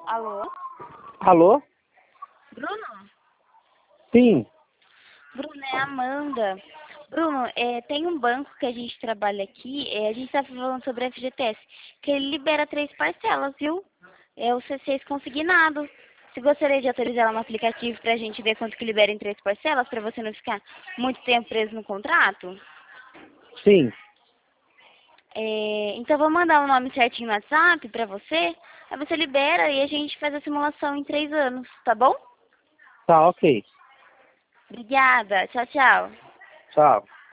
Alô? Alô? Bruno? Sim. Bruno, é a Amanda. Bruno, tem um banco que a gente trabalha aqui, a gente está falando sobre a FGTS, que ele libera 3 parcelas, viu? É o C6 consignado. Você gostaria de autorizar ela no aplicativo para a gente ver quanto que libera em 3 parcelas, para você não ficar muito tempo preso no contrato? Sim. Então, vou mandar o nome certinho no WhatsApp para você, aí você libera e a gente faz a simulação em 3 anos, tá bom? Tá, ok. Obrigada. Tchau, tchau. Tchau.